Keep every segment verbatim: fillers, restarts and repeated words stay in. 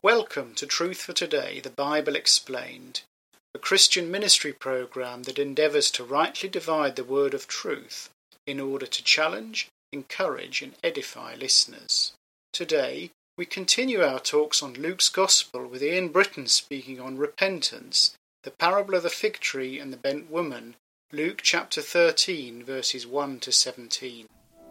Welcome to Truth for Today, the Bible Explained, a Christian ministry program that endeavours to rightly divide the word of truth in order to challenge, encourage and edify listeners. Today, we continue our talks on Luke's Gospel with Ian Britton speaking on repentance, the parable of the fig tree and the bent woman, Luke chapter thirteen, verses one to seventeen.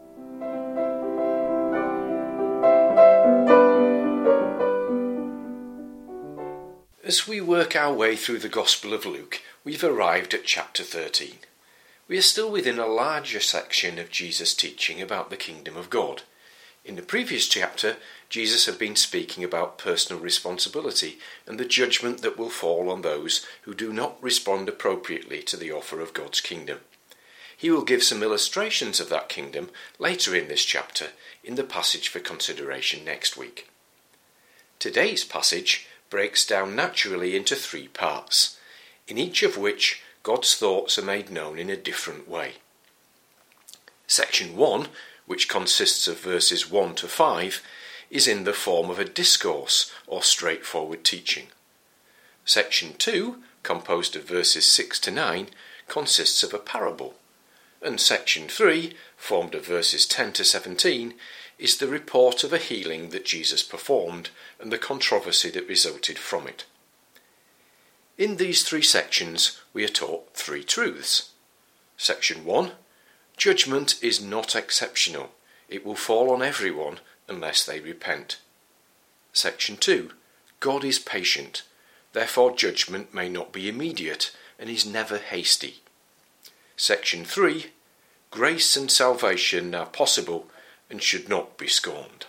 As we work our way through the Gospel of Luke, we've arrived at chapter thirteen. We are still within a larger section of Jesus' teaching about the kingdom of God. In the previous chapter, Jesus had been speaking about personal responsibility and the judgment that will fall on those who do not respond appropriately to the offer of God's kingdom. He will give some illustrations of that kingdom later in this chapter in the passage for consideration next week. Today's passage breaks down naturally into three parts, in each of which God's thoughts are made known in a different way. Section one, which consists of verses one to five, is in the form of a discourse or straightforward teaching. Section two, composed of verses six to nine, consists of a parable. And section three, formed of verses ten to seventeen, is the report of a healing that Jesus performed and the controversy that resulted from it. In these three sections, we are taught three truths. Section one, judgment is not exceptional. It will fall on everyone unless they repent. Section two, God is patient. Therefore judgment may not be immediate and is never hasty. Section three, grace and salvation are possible and should not be scorned.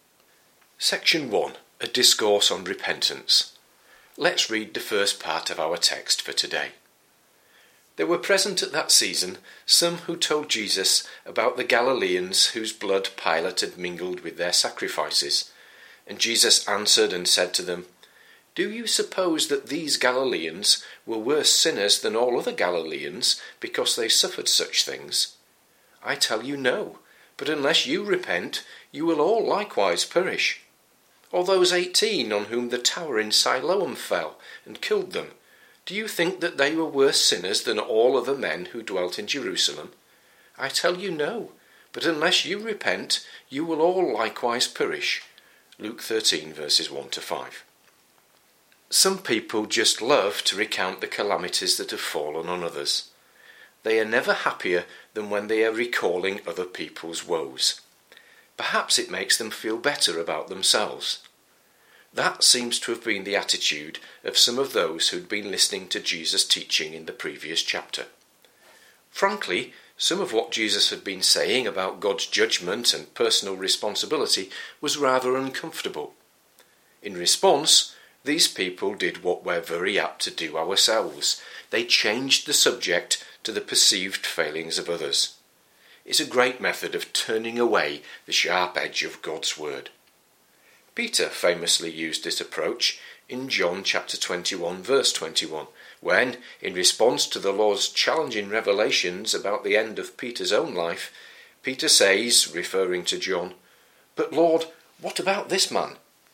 Section one, a discourse on repentance. Let's read the first part of our text for today. There were present at that season some who told Jesus about the Galileans whose blood Pilate had mingled with their sacrifices. And Jesus answered and said to them, "Do you suppose that these Galileans were worse sinners than all other Galileans because they suffered such things? I tell you no, but unless you repent, you will all likewise perish. Or those eighteen on whom the tower in Siloam fell and killed them, do you think that they were worse sinners than all other men who dwelt in Jerusalem? I tell you no, but unless you repent, you will all likewise perish." Luke thirteen, verses one to five. Some people just love to recount the calamities that have fallen on others. They are never happier than when they are recalling other people's woes. Perhaps it makes them feel better about themselves. That seems to have been the attitude of some of those who'd been listening to Jesus' teaching in the previous chapter. Frankly, some of what Jesus had been saying about God's judgment and personal responsibility was rather uncomfortable. In response, these people did what we're very apt to do ourselves. They changed the subject to the perceived failings of others. It's a great method of turning away the sharp edge of God's word. Peter famously used this approach in John chapter twenty-one, verse twenty-one, when, in response to the Lord's challenging revelations about the end of Peter's own life, Peter says, referring to John, "But Lord, what about this man?"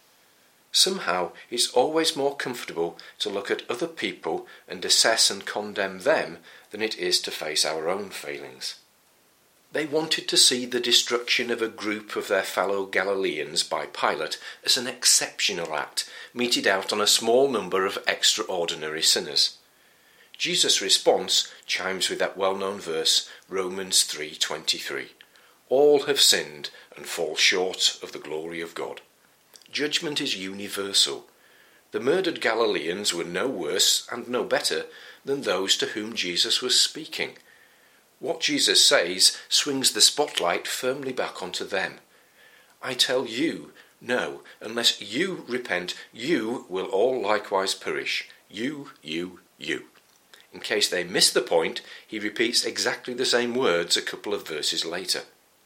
Somehow it's always more comfortable to look at other people and assess and condemn them than it is to face our own failings. They wanted to see the destruction of a group of their fellow Galileans by Pilate as an exceptional act, meted out on a small number of extraordinary sinners. Jesus' response chimes with that well-known verse, Romans three twenty-three. All have sinned and fall short of the glory of God. Judgment is universal. The murdered Galileans were no worse and no better than those to whom Jesus was speaking. What Jesus says swings the spotlight firmly back onto them. I tell you, no, unless you repent, you will all likewise perish. You, you, you. In case they miss the point, he repeats exactly the same words a couple of verses later.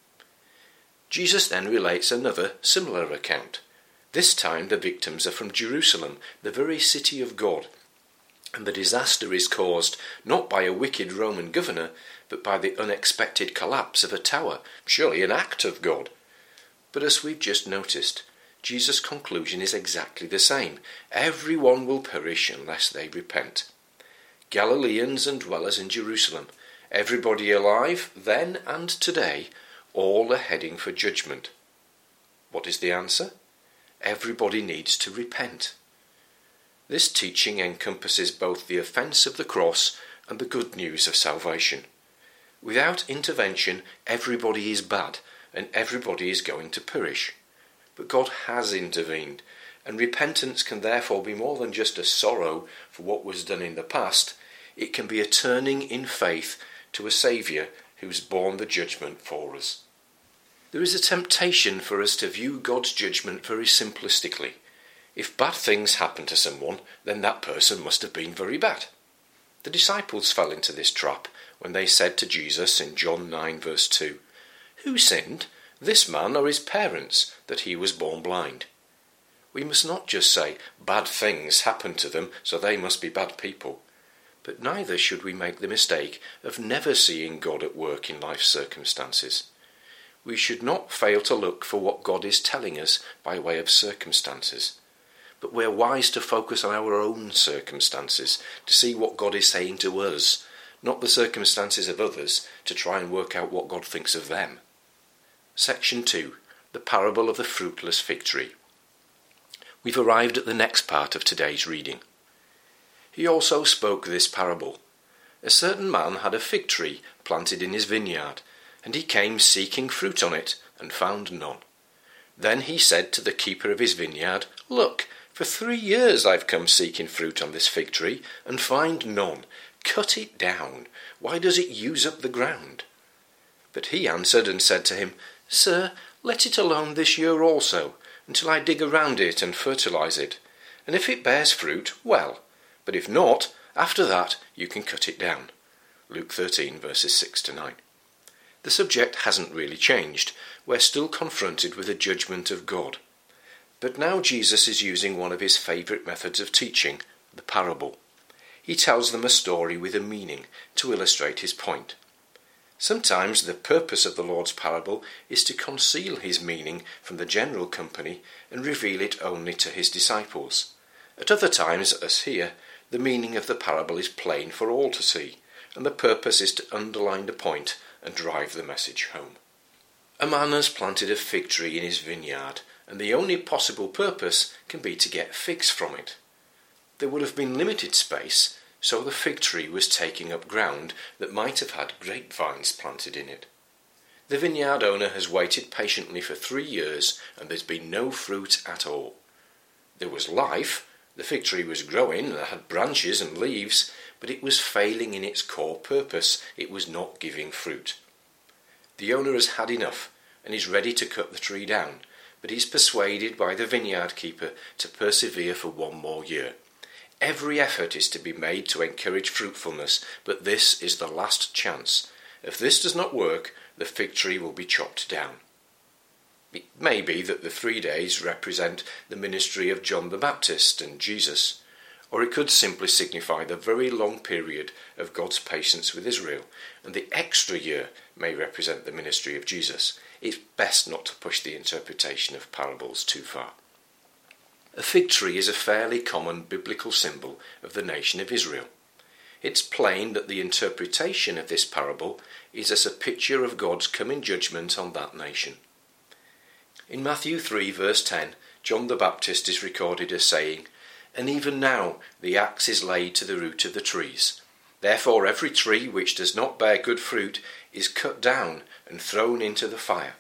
Jesus then relates another similar account. This time the victims are from Jerusalem, the very city of God. And the disaster is caused not by a wicked Roman governor, but by the unexpected collapse of a tower, surely an act of God. But as we've just noticed, Jesus' conclusion is exactly the same. Everyone will perish unless they repent. Galileans and dwellers in Jerusalem, everybody alive then and today, all are heading for judgment. What is the answer? Everybody needs to repent. This teaching encompasses both the offence of the cross and the good news of salvation. Without intervention, everybody is bad and everybody is going to perish. But God has intervened, and repentance can therefore be more than just a sorrow for what was done in the past. It can be a turning in faith to a Saviour who's borne the judgment for us. There is a temptation for us to view God's judgment very simplistically. If bad things happen to someone, then that person must have been very bad. The disciples fell into this trap when they said to Jesus in John nine verse two, "Who sinned, this man or his parents, that he was born blind?" We must not just say bad things happened to them, so they must be bad people. But neither should we make the mistake of never seeing God at work in life's circumstances. We should not fail to look for what God is telling us by way of circumstances. But we're wise to focus on our own circumstances, to see what God is saying to us, not the circumstances of others, to try and work out what God thinks of them. Section two. The parable of the fruitless fig tree. We've arrived at the next part of today's reading. He also spoke this parable. A certain man had a fig tree planted in his vineyard, and he came seeking fruit on it, and found none. Then he said to the keeper of his vineyard, "Look, for three years I've come seeking fruit on this fig tree, and find none. Cut it down. Why does it use up the ground?" But he answered and said to him, "Sir, let it alone this year also, until I dig around it and fertilize it. And if it bears fruit, well. But if not, after that you can cut it down." Luke thirteen, verses six to nine. The subject hasn't really changed. We're still confronted with the judgment of God. But now Jesus is using one of his favourite methods of teaching, the parable. He tells them a story with a meaning to illustrate his point. Sometimes the purpose of the Lord's parable is to conceal his meaning from the general company and reveal it only to his disciples. At other times, as here, the meaning of the parable is plain for all to see, and the purpose is to underline the point and drive the message home. A man has planted a fig tree in his vineyard, and the only possible purpose can be to get figs from it. There would have been limited space, so the fig tree was taking up ground that might have had grapevines planted in it. The vineyard owner has waited patiently for three years, and there's been no fruit at all. There was life. The fig tree was growing and had branches and leaves, but it was failing in its core purpose. It was not giving fruit. The owner has had enough and is ready to cut the tree down, but he's persuaded by the vineyard keeper to persevere for one more year. Every effort is to be made to encourage fruitfulness, but this is the last chance. If this does not work, the fig tree will be chopped down. It may be that the three days represent the ministry of John the Baptist and Jesus, or it could simply signify the very long period of God's patience with Israel, and the extra year may represent the ministry of Jesus. It's best not to push the interpretation of parables too far. A fig tree is a fairly common biblical symbol of the nation of Israel. It's plain that the interpretation of this parable is as a picture of God's coming judgment on that nation. In Matthew three verse ten, John the Baptist is recorded as saying, "And even now the axe is laid to the root of the trees. Therefore every tree which does not bear good fruit is cut down and thrown into the fire."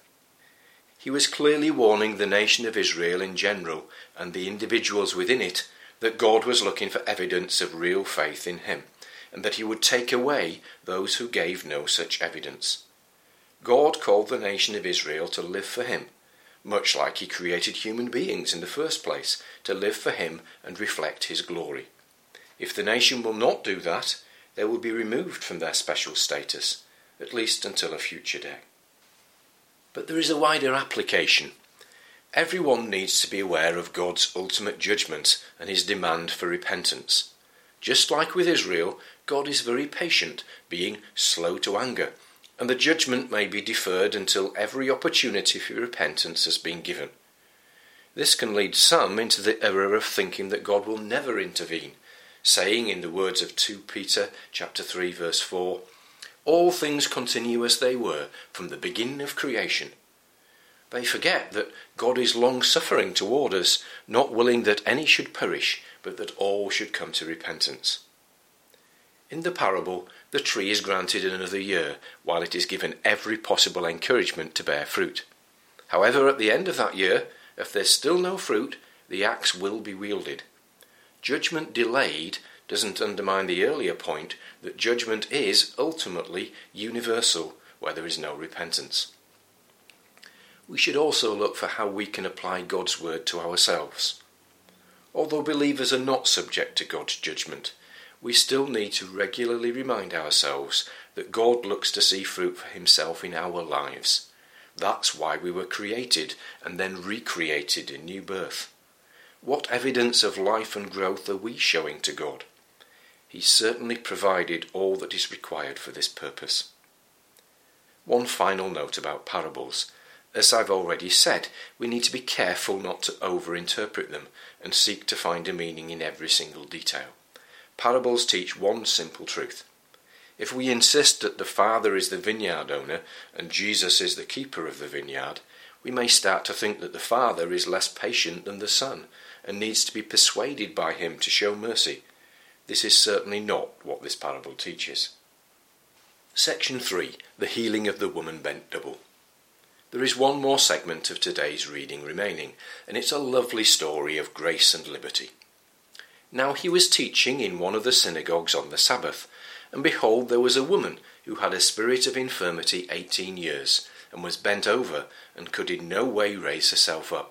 He was clearly warning the nation of Israel in general and the individuals within it that God was looking for evidence of real faith in him, and that he would take away those who gave no such evidence. God called the nation of Israel to live for him, much like he created human beings in the first place, to live for him and reflect his glory. If the nation will not do that, they will be removed from their special status, at least until a future day. But there is a wider application. Everyone needs to be aware of God's ultimate judgment and his demand for repentance. Just like with Israel, God is very patient, being slow to anger, and the judgment may be deferred until every opportunity for repentance has been given. This can lead some into the error of thinking that God will never intervene, saying in the words of Second Peter chapter three verse four, "All things continue as they were from the beginning of creation." They forget that God is long-suffering toward us, not willing that any should perish, but that all should come to repentance. In the parable, the tree is granted another year, while it is given every possible encouragement to bear fruit. However, at the end of that year, if there's still no fruit, the axe will be wielded. Judgment delayed doesn't undermine the earlier point that judgment is ultimately universal where there is no repentance. We should also look for how we can apply God's word to ourselves. Although believers are not subject to God's judgment, we still need to regularly remind ourselves that God looks to see fruit for himself in our lives. That's why we were created and then recreated in new birth. What evidence of life and growth are we showing to God? He certainly provided all that is required for this purpose. One final note about parables. As I've already said, we need to be careful not to over-interpret them and seek to find a meaning in every single detail. Parables teach one simple truth. If we insist that the Father is the vineyard owner and Jesus is the keeper of the vineyard, we may start to think that the Father is less patient than the Son and needs to be persuaded by him to show mercy. This is certainly not what this parable teaches. Section three. The healing of the woman bent double. There is one more segment of today's reading remaining, and it's a lovely story of grace and liberty. Now he was teaching in one of the synagogues on the Sabbath, and behold, there was a woman who had a spirit of infirmity eighteen years, and was bent over, and could in no way raise herself up.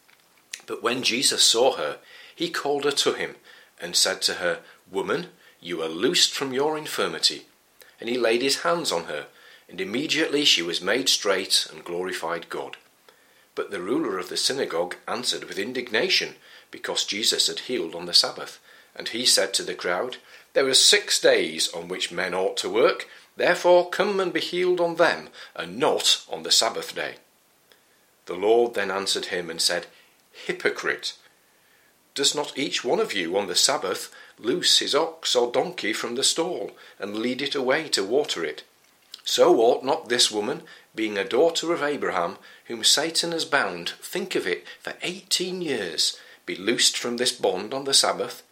But when Jesus saw her, he called her to him, and said to her, "Woman, you are loosed from your infirmity." And he laid his hands on her, and immediately she was made straight and glorified God. But the ruler of the synagogue answered with indignation, because Jesus had healed on the Sabbath. And he said to the crowd, "There are six days on which men ought to work, therefore come and be healed on them, and not on the Sabbath day." The Lord then answered him and said, "Hypocrite! Does not each one of you on the Sabbath loose his ox or donkey from the stall, and lead it away to water it? So ought not this woman, being a daughter of Abraham, whom Satan has bound, think of it, for eighteen years, be loosed from this bond on the Sabbath?"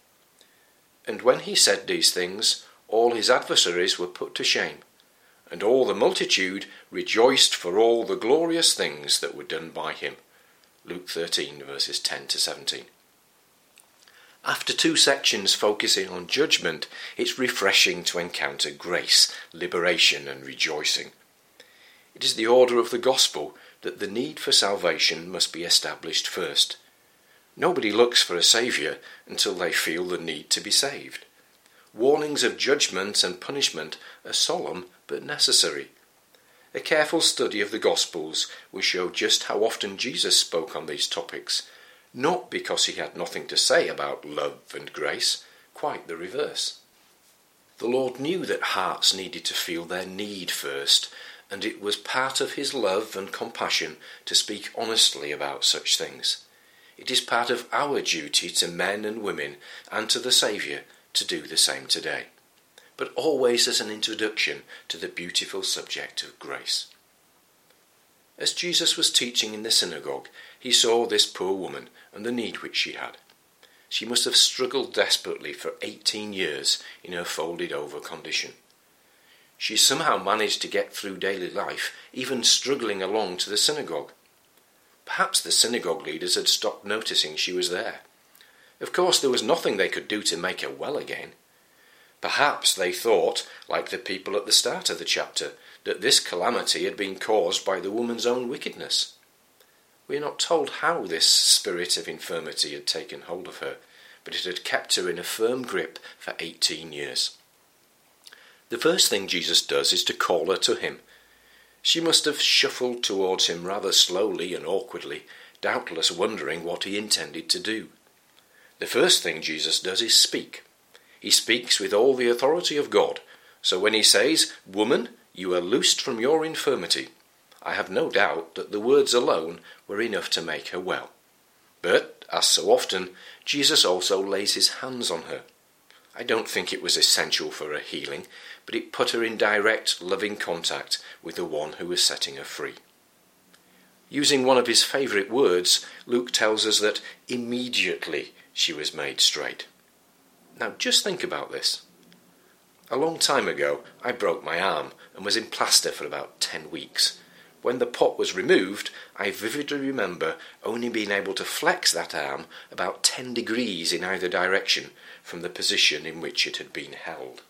And when he said these things, all his adversaries were put to shame, and all the multitude rejoiced for all the glorious things that were done by him. Luke thirteen, verses ten to seventeen. After two sections focusing on judgment, it's refreshing to encounter grace, liberation and rejoicing. It is the order of the gospel that the need for salvation must be established first. Nobody looks for a saviour until they feel the need to be saved. Warnings of judgment and punishment are solemn but necessary. A careful study of the Gospels will show just how often Jesus spoke on these topics, not because he had nothing to say about love and grace, quite the reverse. The Lord knew that hearts needed to feel their need first, and it was part of his love and compassion to speak honestly about such things. It is part of our duty to men and women and to the Saviour to do the same today, but always as an introduction to the beautiful subject of grace. As Jesus was teaching in the synagogue, he saw this poor woman and the need which she had. She must have struggled desperately for eighteen years in her folded-over condition. She somehow managed to get through daily life, even struggling along to the synagogue. Perhaps the synagogue leaders had stopped noticing she was there. Of course, there was nothing they could do to make her well again. Perhaps they thought, like the people at the start of the chapter, that this calamity had been caused by the woman's own wickedness. We are not told how this spirit of infirmity had taken hold of her, but it had kept her in a firm grip for eighteen years. The first thing Jesus does is to call her to him. She must have shuffled towards him rather slowly and awkwardly, doubtless wondering what he intended to do. The first thing Jesus does is speak. He speaks with all the authority of God, so when he says, "Woman, you are loosed from your infirmity," I have no doubt that the words alone were enough to make her well. But, as so often, Jesus also lays his hands on her. I don't think it was essential for her healing, but it put her in direct, loving contact with the one who was setting her free. Using one of his favourite words, Luke tells us that immediately she was made straight. Now just think about this. A long time ago, I broke my arm and was in plaster for about ten weeks. When the pot was removed, I vividly remember only being able to flex that arm about ten degrees in either direction from the position in which it had been held.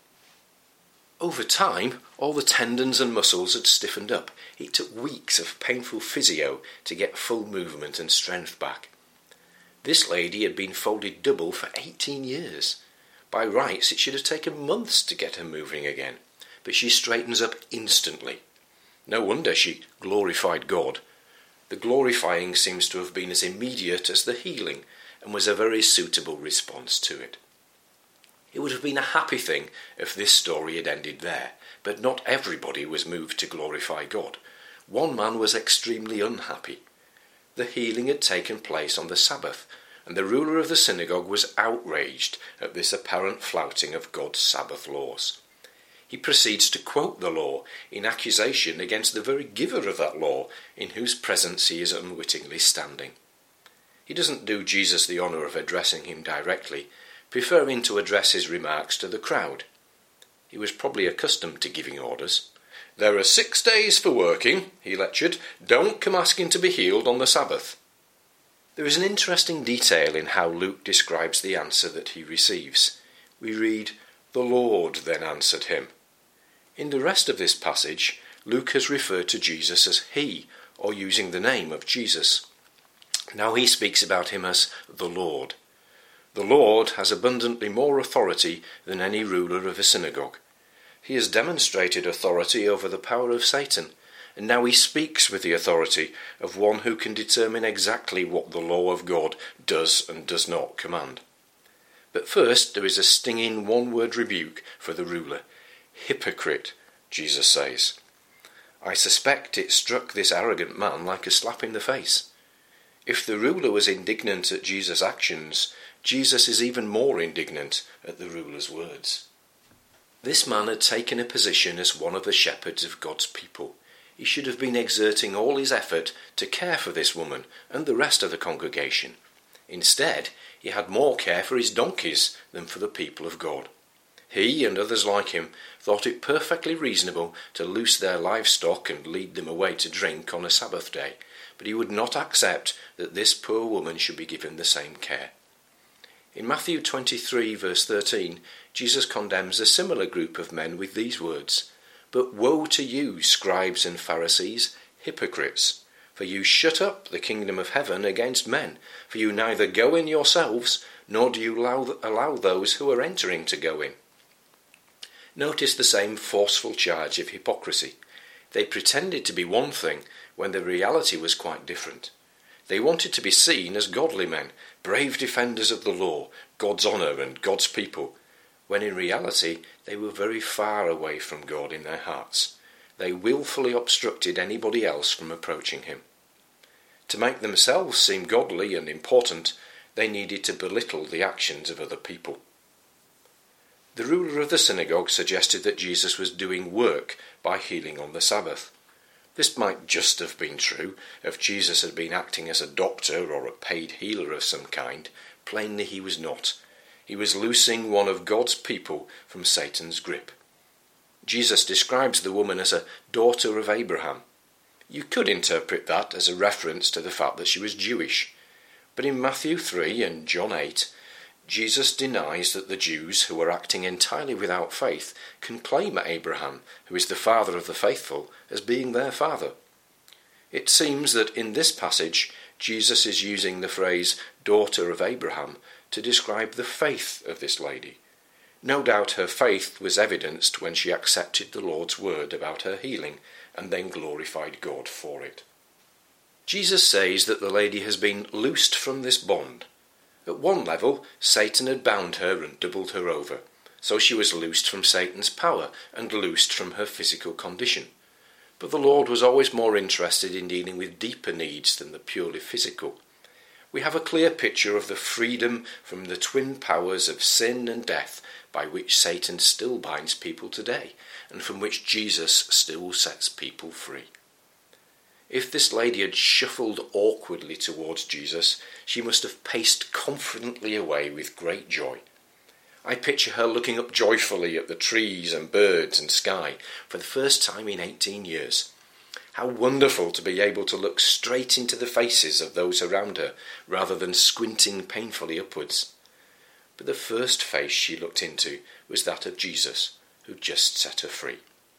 Over time, all the tendons and muscles had stiffened up. It took weeks of painful physio to get full movement and strength back. This lady had been folded double for eighteen years. By rights, it should have taken months to get her moving again, but she straightens up instantly. No wonder she glorified God. The glorifying seems to have been as immediate as the healing, and was a very suitable response to it. It would have been a happy thing if this story had ended there, but not everybody was moved to glorify God. One man was extremely unhappy. The healing had taken place on the Sabbath, and the ruler of the synagogue was outraged at this apparent flouting of God's Sabbath laws. He proceeds to quote the law in accusation against the very giver of that law, in whose presence he is unwittingly standing. He doesn't do Jesus the honour of addressing him directly, preferring to address his remarks to the crowd. He was probably accustomed to giving orders. "There are six days for working," he lectured. "Don't come asking to be healed on the Sabbath." There is an interesting detail in how Luke describes the answer that he receives. We read, "The Lord then answered him." In the rest of this passage, Luke has referred to Jesus as he, or using the name of Jesus. Now he speaks about him as the Lord. The Lord has abundantly more authority than any ruler of a synagogue. He has demonstrated authority over the power of Satan, and now he speaks with the authority of one who can determine exactly what the law of God does and does not command. But first there is a stinging one-word rebuke for the ruler. "Hypocrite," Jesus says. I suspect it struck this arrogant man like a slap in the face. If the ruler was indignant at Jesus' actions, Jesus is even more indignant at the ruler's words. This man had taken a position as one of the shepherds of God's people. He should have been exerting all his effort to care for this woman and the rest of the congregation. Instead, he had more care for his donkeys than for the people of God. He and others like him thought it perfectly reasonable to loose their livestock and lead them away to drink on a Sabbath day, but he would not accept that this poor woman should be given the same care. In Matthew twenty-three, verse thirteen, Jesus condemns a similar group of men with these words, "But woe to you, scribes and Pharisees, hypocrites! For you shut up the kingdom of heaven against men, for you neither go in yourselves, nor do you allow, allow those who are entering to go in." Notice the same forceful charge of hypocrisy. They pretended to be one thing when the reality was quite different. They wanted to be seen as godly men, brave defenders of the law, God's honour and God's people, when in reality they were very far away from God in their hearts. They willfully obstructed anybody else from approaching him. To make themselves seem godly and important, they needed to belittle the actions of other people. The ruler of the synagogue suggested that Jesus was doing work by healing on the Sabbath. This might just have been true if Jesus had been acting as a doctor or a paid healer of some kind. Plainly he was not. He was loosing one of God's people from Satan's grip. Jesus describes the woman as a daughter of Abraham. You could interpret that as a reference to the fact that she was Jewish. But in Matthew three and John eight, Jesus denies that the Jews, who are acting entirely without faith, can claim Abraham, who is the father of the faithful, as being their father. It seems that in this passage, Jesus is using the phrase daughter of Abraham to describe the faith of this lady. No doubt her faith was evidenced when she accepted the Lord's word about her healing and then glorified God for it. Jesus says that the lady has been loosed from this bond. At one level, Satan had bound her and doubled her over, so she was loosed from Satan's power and loosed from her physical condition. But the Lord was always more interested in dealing with deeper needs than the purely physical. we have a clear picture of the freedom from the twin powers of sin and death by which Satan still binds people today, and from which Jesus still sets people free. If this lady had shuffled awkwardly towards Jesus, she must have paced confidently away with great joy. I picture her looking up joyfully at the trees and birds and sky for the first time in eighteen years. How wonderful to be able to look straight into the faces of those around her, rather than squinting painfully upwards. But the first face she looked into was that of Jesus, who just set her free.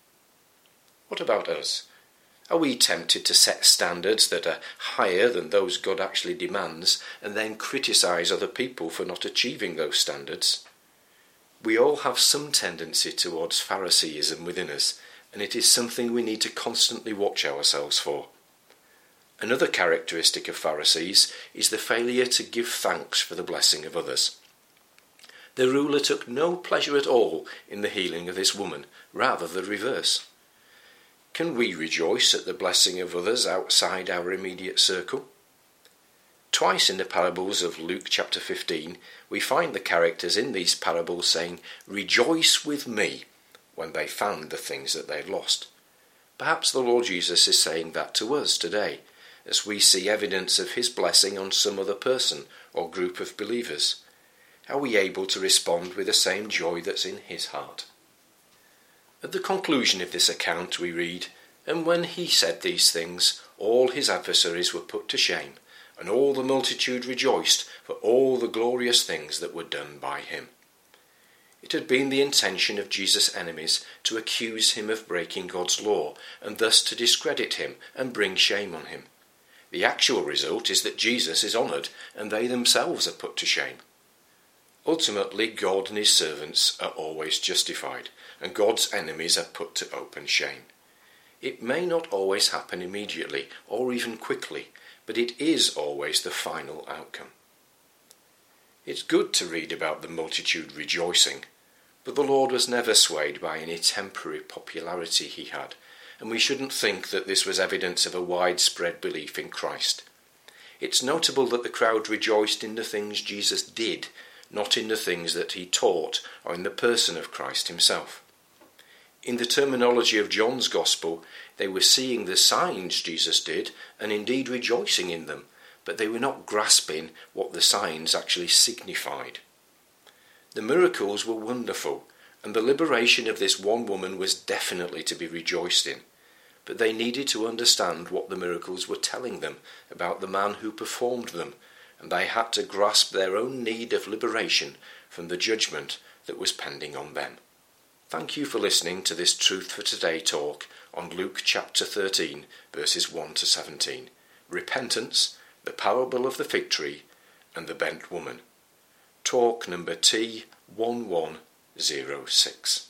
What about us? Are we tempted to set standards that are higher than those God actually demands, and then criticise other people for not achieving those standards? We all have some tendency towards Phariseeism within us, and it is something we need to constantly watch ourselves for. Another characteristic of Pharisees is the failure to give thanks for the blessing of others. The ruler took no pleasure at all in the healing of this woman, rather the reverse. Can we rejoice at the blessing of others outside our immediate circle? Twice in the parables of Luke chapter fifteen, we find the characters in these parables saying, "Rejoice with me," when they found the things that they'd lost. Perhaps the Lord Jesus is saying that to us today, as we see evidence of his blessing on some other person or group of believers. Are we able to respond with the same joy that's in his heart? At the conclusion of this account we read, "And when he said these things, all his adversaries were put to shame, and all the multitude rejoiced for all the glorious things that were done by him." It had been the intention of Jesus' enemies to accuse him of breaking God's law, and thus to discredit him and bring shame on him. The actual result is that Jesus is honoured, and they themselves are put to shame. Ultimately, God and his servants are always justified, and God's enemies are put to open shame. It may not always happen immediately, or even quickly, but it is always the final outcome. It's good to read about the multitude rejoicing, but the Lord was never swayed by any temporary popularity he had, and we shouldn't think that this was evidence of a widespread belief in Christ. It's notable that the crowd rejoiced in the things Jesus did, not in the things that he taught or in the person of Christ himself. In the terminology of John's Gospel, they were seeing the signs Jesus did and indeed rejoicing in them, but they were not grasping what the signs actually signified. The miracles were wonderful, and the liberation of this one woman was definitely to be rejoiced in, but they needed to understand what the miracles were telling them about the man who performed them, and they had to grasp their own need of liberation from the judgment that was pending on them. Thank you for listening to this Truth for Today talk on Luke chapter thirteen, verses one to seventeen. Repentance, the parable of the fig tree, and the bent woman. Talk number T one one zero six.